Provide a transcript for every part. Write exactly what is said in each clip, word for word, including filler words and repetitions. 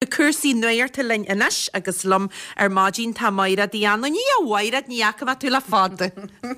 cursaí nuir til lein inis agus lom ar mágin tá maira dianna ní a wairad níachama tú le fada.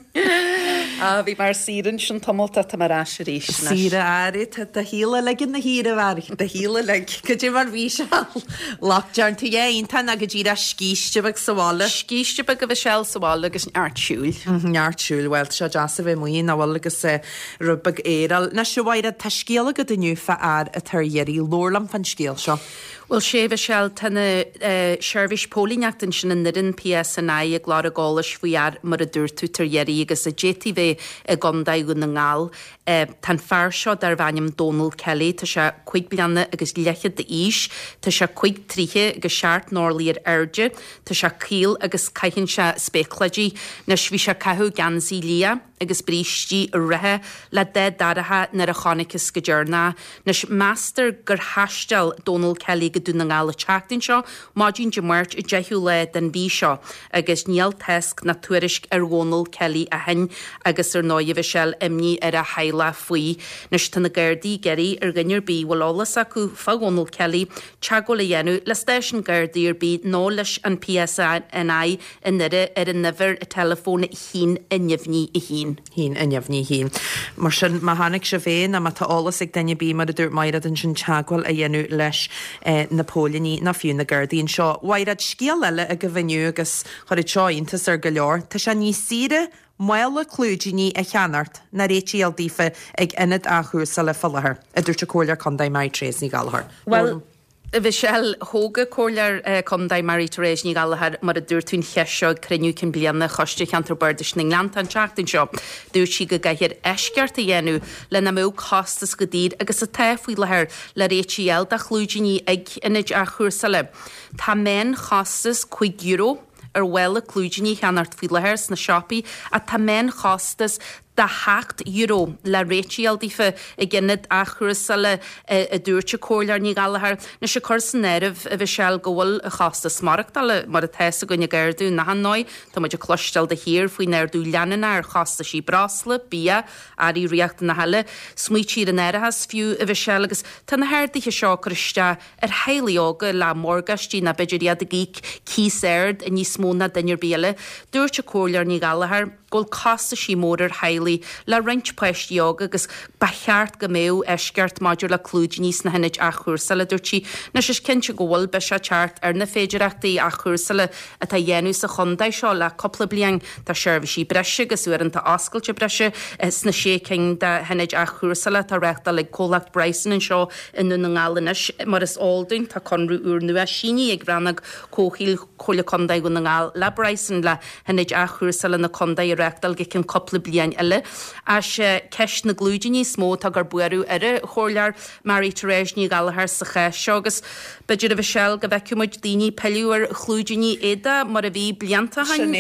A bhí mar síran sin tomolta tá mar asir ís. Síra ári tá da híla legin na híra bharich, da híla leg, cydí mar bhí se lockjarn tú éin tan a go ddíra scíiste bag sahála. Scíiste bag a bheith sel sahála agus artsúil. Artsúil, well, se jasa bheith muoin a bhil agus rubag éral. Na se wairad tá scéala go daniu fa ar a tar ieri lórlam fan scéal seo. Well, sé bheith sel tanna seirbhís pólíneachtain sin in nirin P S N I a glár a gálas faoiar mar a dúirtú tar ieri agus a J T V a gondaigh na ngáil. Tan fear seo dar bhainam Donald Kelly tá se chuig blianna agus leichad de ís, tá se chuig tríthe agus seart nálíar airde, tá se cíl agus caihann se spécladí nes bhí se caithú gansaí lia agus brístí a rathe le de darathe nar a chonachas go dearna nes meastar gur hastal Donald Kelly go dú na ngála teachtain seo, máidín de muirt i deithú le den bhí seo agus níl tesk na tuairisc ar Donald Kelly a hain agus ar náidh bheith sel imní ar a heile faoi nes tanna Gardaí geirí ar gannnear bí bhlálas acu fá Donald Kelly teagó le dhéanú le stéisisin Gardaí ar bí nó leis an P S N I in nire ar an nifir a telefóna hín i nefhní i hín. Hín a nefhní hín. Mar sin mahannig se féin a ma tá álas ag daine bí mar a dúirt mairad an sin teagháil a dhéanú leis Napóleoní na fiú na Gardaín seo. Wairad scéal eile a go bhainniu agus chuir teoíntas ar go leor. Tá se ní sire Mála clúidiní a cheanart na réitial dífa ag inad achúsa le fallahar a dúirte cóir condaid mai tréis ní galahar. Well, bhí sel hóga cóir condaid marí tréis ní galahar mar a dúirtún cheisio creniu cin blianna choiste cheantar bardis na Nglant an teachtain seo. Dúirt si go gaiir eisceart a dhéanú le na mó costas go dtíad agus a tafuí lethir le réitial da chlúidiní ag inad achúsa le. Tá men costas chuig euro ar bhfuil a clúidiní cheanart fí lethir na siopaí a tá men costas da hacht euro le réitial dífa i gginnad achúsa le a dúirte cóir ní galahar na se chusan nerv a bheith sel gohfuil a chasta smarachtal mar a teessa gonne gairdú na hannáid tá muidir clostal de hir faoi neirdú leanana ar chasta sí brasla bí arí riocht na heile smuitií an airehas fiú a bheith sel agus tá na hairdaithe seo chuiste ar heileoga le mórgastí na beidiríad a gíic císaird a níos móna dainir béle dúirte cóir ní galahar gol casta sí mór ar heil le rint poistíoga agus bacheart go méú eisceart maidir le clúd níos na hinid achúsa le dúirtí na is cinnte gohfuil be se teart ar na féidirachtaí achúsa le a tá dhéanú sa chundaid seo le coppla bliang tá seirbhísí breise agus uanta ascailte breise is na sécing de hinid achúsa le tá reachta le cólacht Bryson an seo inú na ngálanis mar is áldún tá conrú úr nua síní ag brannag cóhíil chola condaid go na ngáil le Bryson le hinid achúsa le na condaid reachtal ge cin coppla bliang as ceis na glúidiní smó tá gur buarú ar a chóirlear Marí Therese ní galahar sa cheis seo agus beidir a bheith sel go bheiciúid daoine peúar chlúidiní éda mar a bhí blianta hain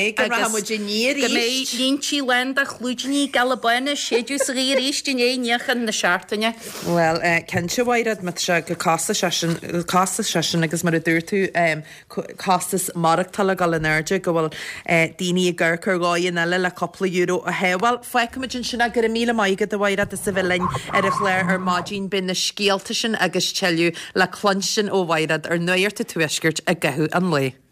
líntíí len a chlúidiní galbaine séú sa í rééisiste é nechan na seaartaine. Well, cen se bhairad mat se go casa sesin agus mar a dúirtú castas marachtal gal an airde go bhfuil daoine a ggurchar gáin eile le coppla euro a heháil Feiceimiid sinna gur míle maigad a bhairad a sa bhilinn ar a chléir ar mágin bin na scéalta sin agus teú le clonsin ó bhairad ar nuirta tuisgurt a gathú an lé.